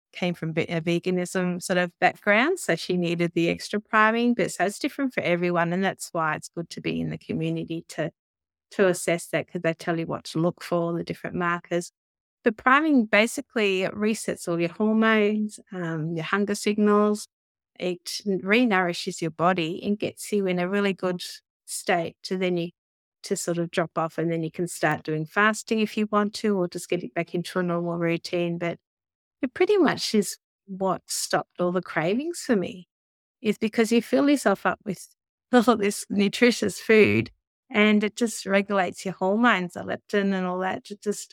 came from ve- a veganism sort of background, so she needed the extra priming. But so it's different for everyone, and that's why it's good to be in the community to to assess that, because they tell you what to look for, the different markers. But priming basically resets all your hormones, um, your hunger signals. It re-nourishes your body and gets you in a really good state to then you to sort of drop off, and then you can start doing fasting if you want to, or just get it back into a normal routine. But it pretty much is what stopped all the cravings for me, is because you fill yourself up with all this nutritious food and it just regulates your hormones, the leptin and all that. It just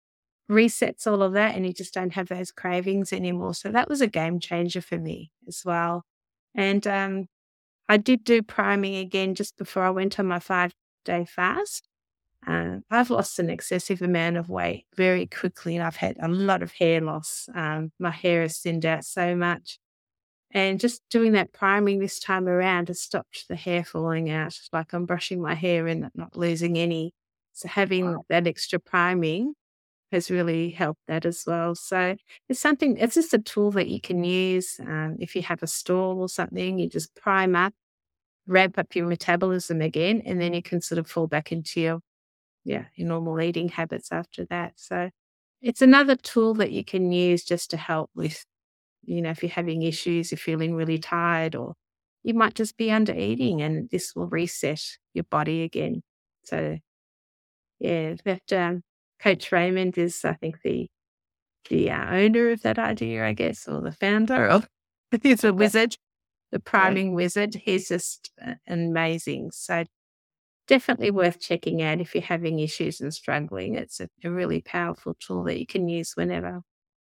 resets all of that and you just don't have those cravings anymore. So that was a game changer for me as well. And um, I did do priming again just before I went on my five-day fast. Uh, I've lost an excessive amount of weight very quickly, and I've had a lot of hair loss. Um, my hair has thinned out so much. And just doing that priming this time around has stopped the hair falling out. Like I'm brushing my hair and not losing any. So having that extra priming has really helped that as well. So it's something, it's just a tool that you can use. Um, if you have a stall or something, you just prime up, ramp up your metabolism again, and then you can sort of fall back into your, yeah, your normal eating habits after that. So it's another tool that you can use just to help with, you know, if you're having issues, you're feeling really tired, or you might just be under eating, and this will reset your body again. So yeah, that um, Coach Raymond is, I think, the the uh, owner of that idea, I guess, or the founder of. He's a wizard, the priming wizard. He's just uh, amazing. So definitely worth checking out if you're having issues and struggling. It's a, a really powerful tool that you can use whenever.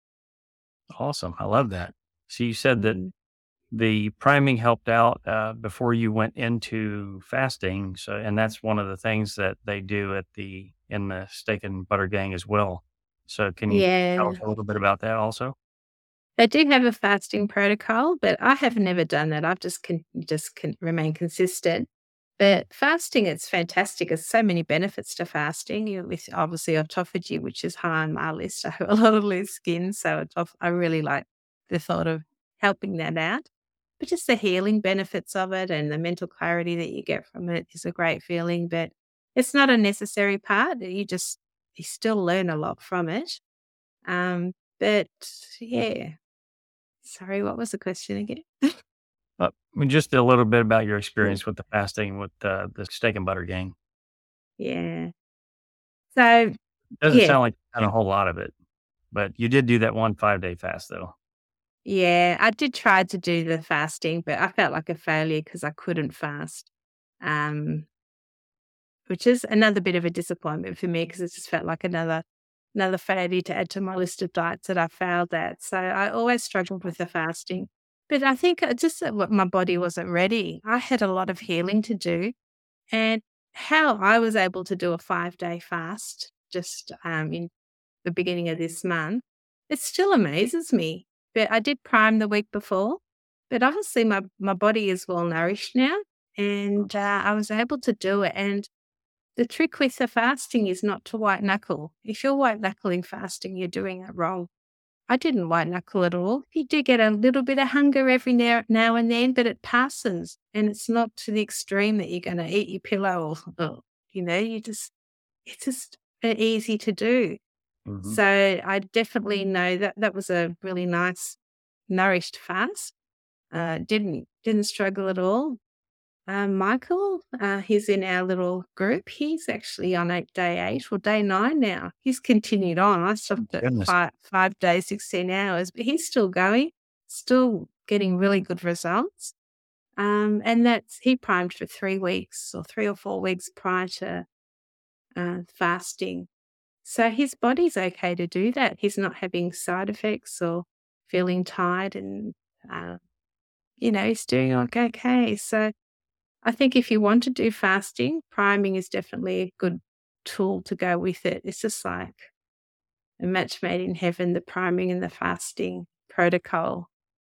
Awesome. I love that. So you said that Mm. the priming helped out uh, before you went into fasting. So, and that's one of the things that they do at the, in the Steak and Butter Gang as well. So can you tell Yeah. us a little bit about that also? They do have a fasting protocol, but I have never done that. I've just con- just can remain consistent. But fasting, it's fantastic. There's so many benefits to fasting. You with obviously autophagy, which is high on my list. I have a lot of loose skin, so autoph- I really like the thought of helping that out. But just the healing benefits of it and the mental clarity that you get from it is a great feeling. But it's not a necessary part. You just you still learn a lot from it. Um, but yeah, sorry, what was the question again? Uh, I mean, just a little bit about your experience with the fasting with uh, the Steak and Butter Gang. Yeah. So, Doesn't yeah, sound like you've done a whole lot of it, but you did do that one five day fast though. yeah, I did try to do the fasting, but I felt like a failure because I couldn't fast, um, which is another bit of a disappointment for me because it just felt like another another failure to add to my list of diets that I failed at. So I always struggled with the fasting, but I think it just that what my body wasn't ready. I had a lot of healing to do, and how I was able to do a five day fast just um, in the beginning of this month, it still amazes me. But I did prime the week before, but obviously my, my body is well nourished now, and uh, I was able to do it. And the trick with the fasting is not to white knuckle. If you're white knuckling fasting, you're doing it wrong. I didn't white knuckle at all. You do get a little bit of hunger every now, now and then, but it passes, and it's not to the extreme that you're going to eat your pillow or, or, you know, you just, it's just uh, easy to do. Hmm. So I definitely know that that was a really nice, nourished fast. Uh, didn't didn't struggle at all. Um, Michael, uh, he's in our little group. He's actually on eight, day eight or day nine now. He's continued on. I stopped at Goodness. five five days, sixteen hours, but he's still going, still getting really good results. Um, and that's he primed for three weeks or three or four weeks prior to uh, fasting. So his body's okay to do that. He's not having side effects or feeling tired, and uh, you know, he's doing like okay. So I think if you want to do fasting, priming is definitely a good tool to go with it. It's just like a match made in heaven, the priming and the fasting protocol.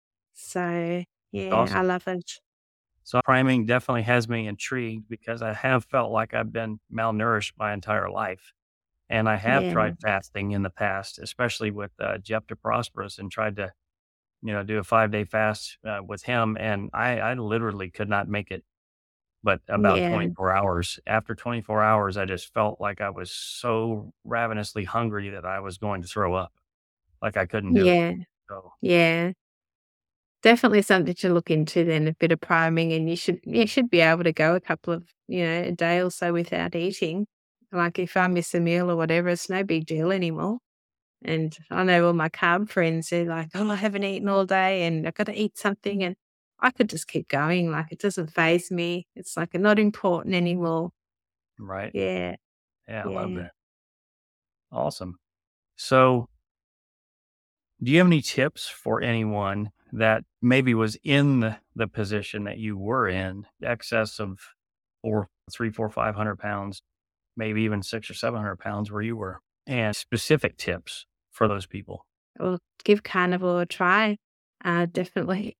So yeah, I Awesome. love it. So priming definitely has me intrigued because I have felt like I've been malnourished my entire life. And I have Yeah. tried fasting in the past, especially with uh, Jeff DeProsperous, and tried to you know, do a five day fast uh, with him. And I, I literally could not make it, but about Yeah. twenty-four hours. After twenty-four hours, I just felt like I was so ravenously hungry that I was going to throw up. Like I couldn't do it. Yeah. So, Yeah. Definitely something to look into then, a bit of priming, and you should you should be able to go a couple of, you know, a day or so without eating. Like if I miss a meal or whatever, it's no big deal anymore. And I know all my carb friends, they're like, "Oh, I haven't eaten all day and I've got to eat something." And I could just keep going. Like it doesn't phase me. It's like not important anymore. right. Yeah. Yeah, I love Yeah. that. Awesome. So, do you have any tips for anyone that maybe was in the, the position that you were in, excess of four, three, four, five hundred pounds, maybe even six or seven hundred pounds where you were, and specific tips for those people? Or give carnivore a try. Uh, definitely.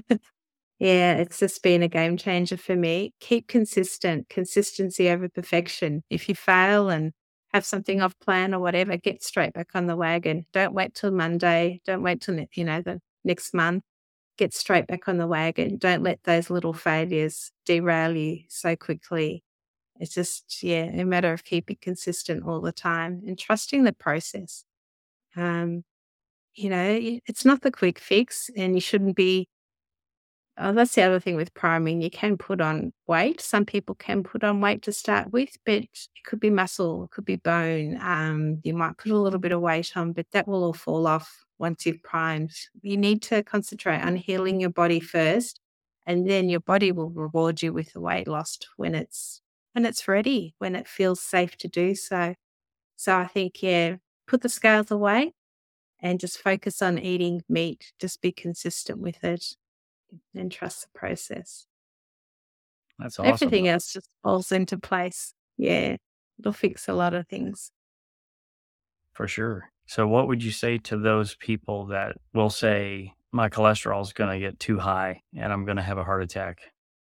Yeah, it's just been a game changer for me. Keep consistent, consistency over perfection. If you fail and have something off plan or whatever, get straight back on the wagon. Don't wait till Monday. Don't wait till, ne- you know, the next month. Get straight back on the wagon. Don't let those little failures derail you so quickly. It's just, yeah, a matter of keeping consistent all the time and trusting the process. Um, you know, y- it's not the quick fix, and you shouldn't be. Oh, that's the other thing with priming. You can put on weight. Some people can put on weight to start with, but it could be muscle, it could be bone. Um, you might put a little bit of weight on, but that will all fall off once you've primed. You need to concentrate on healing your body first, and then your body will reward you with the weight lost when it's when it's ready, when it feels safe to do so. So I think, yeah, put the scales away and just focus on eating meat. Just be consistent with it and trust the process. That's awesome. Everything else just falls into place. Yeah, it'll fix a lot of things. For sure. So, what would you say to those people that will say, my cholesterol is going to get too high and I'm going to have a heart attack?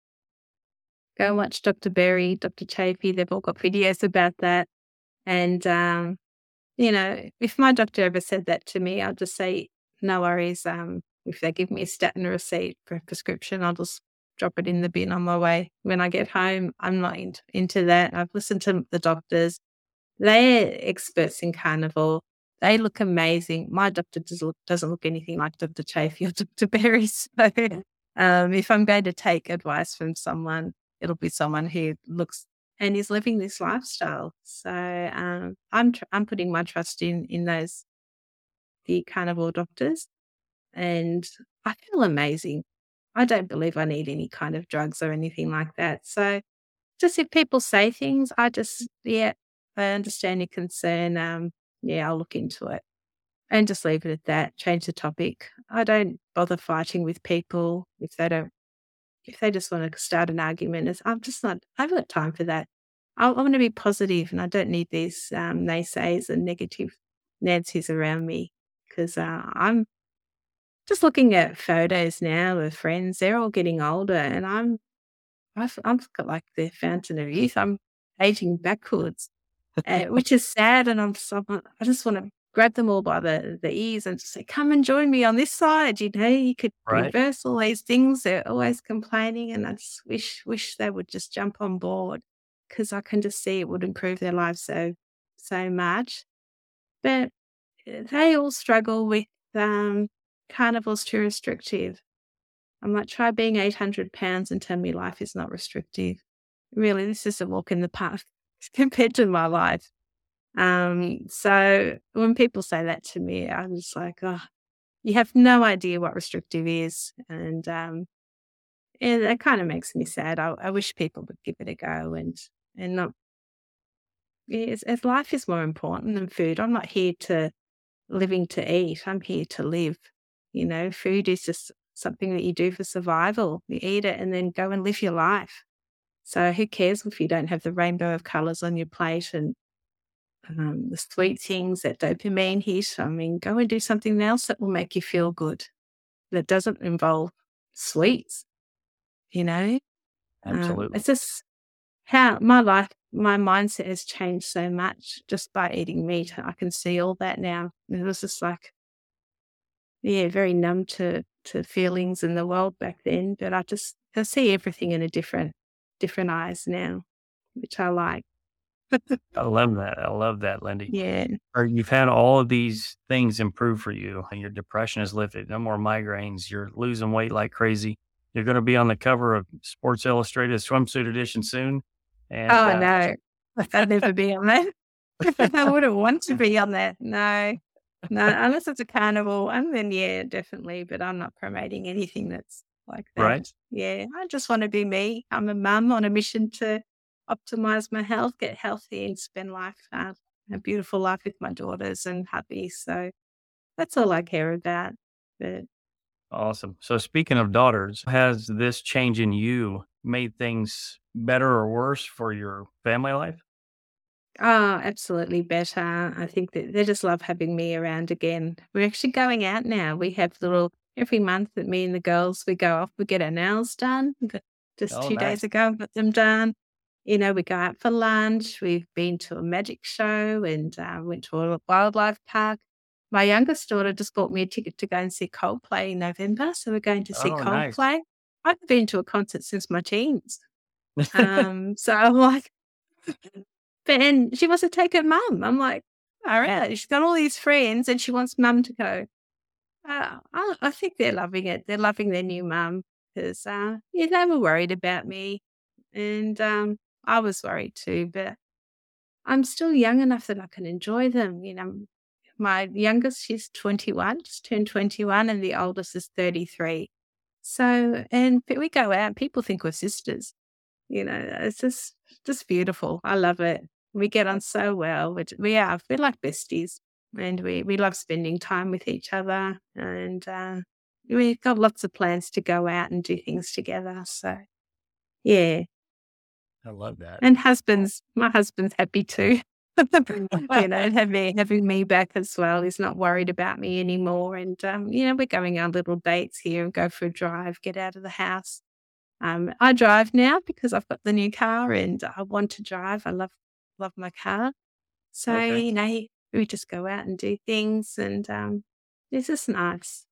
Go and watch Doctor Berry, Doctor Chafee. They've all got videos about that. And, um, you know, if my doctor ever said that to me, I'll just say, no worries. Um, if they give me a statin receipt for a prescription, I'll just drop it in the bin on my way. When I get home, I'm not in- into that. I've listened to the doctors. They're experts in carnivore. They look amazing. My doctor does look, doesn't look anything like Doctor Chafee or Doctor Berry. So um, if I'm going to take advice from someone, it'll be someone who looks and is living this lifestyle. So um, I'm tr- I'm putting my trust in in those the carnivore doctors, and I feel amazing. I don't believe I need any kind of drugs or anything like that. So just if people say things, I just, yeah, I understand your concern. Um, yeah, I'll look into it and just leave it at that. Change the topic. I don't bother fighting with people if they don't, if they just want to start an argument. It's, I'm just not, I haven't got time for that. I, I want to be positive and I don't need these um, naysays and negative Nancy's around me because uh, I'm just looking at photos now of friends. They're all getting older and I'm I've I've got like the fountain of youth. I'm aging backwards, uh, which is sad. And I'm so, I just want to grab them all by the, the ears and just say, come and join me on this side. You know, you could Right. reverse all these things. They're always complaining. And I just wish, wish they would just jump on board because I can just see it would improve their lives so, so much. But uh, they all struggle with um, carnivore's too restrictive. I'm like, try being eight hundred pounds and tell me life is not restrictive. Really, this is a walk in the park compared to my life. Um, so when people say that to me, I'm just like, oh, you have no idea what restrictive is. And um, yeah, that kind of makes me sad. I, I wish people would give it a go and and not. Yeah, as, as life is more important than food. I'm not here to living to eat. I'm here to live. You know, food is just something that you do for survival. You eat it and then go and live your life. So who cares if you don't have the rainbow of colours on your plate and um, the sweet things, that dopamine hit? I mean, go and do something else that will make you feel good that doesn't involve sweets, you know? Um, Absolutely. it's just how my life, my mindset has changed so much just by eating meat. I can see all that now. It was just like, yeah, very numb to to feelings in the world back then, but I just I see everything in a different different eyes now, which I like. I love that. I love that, Lindy. Yeah. Or you've had all of these things improve for you. Your depression is lifted. No more migraines. You're losing weight like crazy. You're going to be on the cover of Sports Illustrated swimsuit edition soon. And, oh, uh, no. I'd never be on that. I wouldn't want to be on that. No. No, unless it's a carnival. And then, yeah, definitely. But I'm not promoting anything that's like that. Right. Yeah. I just want to be me. I'm a mum on a mission to optimize my health, get healthy, and spend life, uh, a beautiful life with my daughters and hubby. So that's all I care about. But Awesome. So speaking of daughters, has this change in you made things better or worse for your family life? oh, absolutely better. I think that they just love having me around again. We're actually going out now. We have little every month that me and the girls we go off. We get our nails done. We got- Just Oh, two nice. days ago, got them done. You know, we go out for lunch. We've been to a magic show and uh, went to a wildlife park. My youngest daughter just bought me a ticket to go and see Coldplay in November. So we're going to see Oh, nice. Coldplay. I've been to a concert since my teens. Um, so I'm like, but and she wants to take her mum. I'm like, all right. She's got all these friends and she wants mum to go. Uh, I, I think they're loving it. They're loving their new mum because uh, yeah, they were worried about me. And um, I was worried too, but I'm still young enough that I can enjoy them. You know, my youngest, she's twenty-one, just turned twenty-one, and the oldest is thirty-three. So, and we go out and people think we're sisters. You know, it's just, just beautiful. I love it. We get on so well. We, we are, we're like besties and we, we love spending time with each other. And uh, we've got lots of plans to go out and do things together. So, yeah. I love that. And husband's, my husband's happy too. you know, having, having me back as well. He's not worried about me anymore. And, um, you know, we're going on little dates here and go for a drive, get out of the house. Um, I drive now because I've got the new car and I want to drive. I love, love my car. So, Okay. you know, we just go out and do things and um, it's just nice.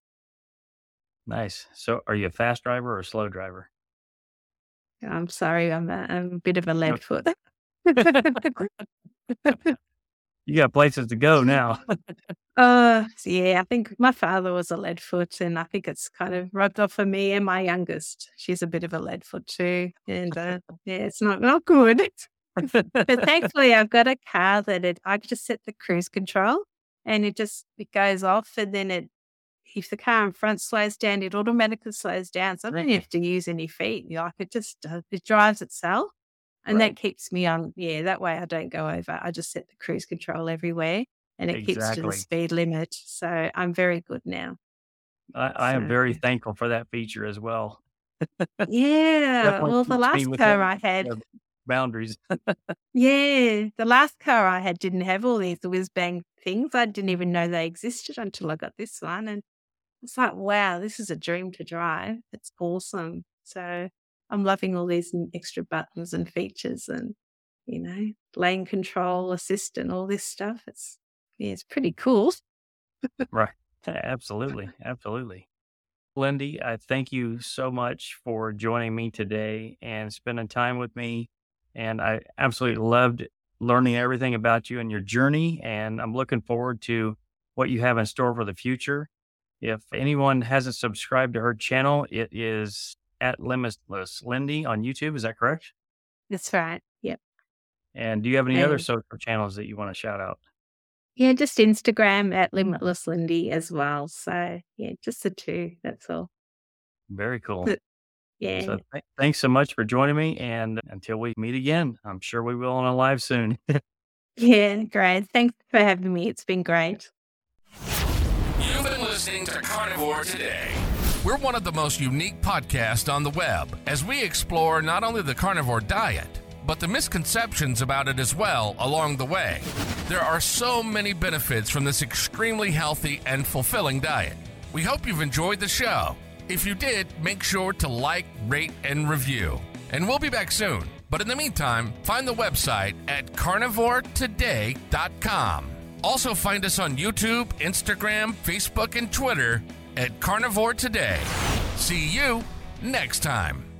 Nice. So are you a fast driver or a slow driver? I'm sorry, I'm a, I'm a bit of a lead foot. You got places to go now. Uh, so yeah, I think my father was a lead foot and I think it's kind of rubbed off for me and my youngest. She's a bit of a lead foot too. And uh, yeah, it's not, not good. But thankfully I've got a car that it, I just set the cruise control and it just, it goes off and then it, if the car in front slows down, it automatically slows down. So I don't have to use any feet. You know, like it just, uh, it drives itself. And Right. that keeps me on, yeah, that way I don't go over. I just set the cruise control everywhere and it keeps to the Exactly. speed limit. So I'm very good now. I, I am So, very thankful for that feature as well. yeah. Definitely Well, the keeps me last within car I had, the boundaries. yeah, the last car I had didn't have all these whiz bang things. I didn't even know they existed until I got this one. And it's like, wow, this is a dream to drive. It's awesome. So I'm loving all these n- extra buttons and features and, you know, lane control assist and all this stuff. It's, yeah, it's pretty cool. Right. Absolutely. Absolutely. Lindy, I thank you so much for joining me today and spending time with me. And I absolutely loved learning everything about you and your journey. And I'm looking forward to what you have in store for the future. If anyone hasn't subscribed to her channel, it is at Limitless Lindy on YouTube. Is that correct? That's right. Yep. And do you have any other And social channels that you want to shout out? yeah, just Instagram at Limitless Lindy as well. So yeah, just the two. That's all. Very cool. But yeah. So th- thanks so much for joining me. And until we meet again, I'm sure we will on a live soon. Yeah, great. Thanks for having me. It's been great. You've been listening to Carnivore Today. We're one of the most unique podcasts on the web as we explore not only the carnivore diet, but the misconceptions about it as well along the way. There are so many benefits from this extremely healthy and fulfilling diet. We hope you've enjoyed the show. If you did, make sure to like, rate, and review. And we'll be back soon. But in the meantime, find the website at carnivore today dot com. Also find us on YouTube, Instagram, Facebook, and Twitter at Carnivore Today. See you next time.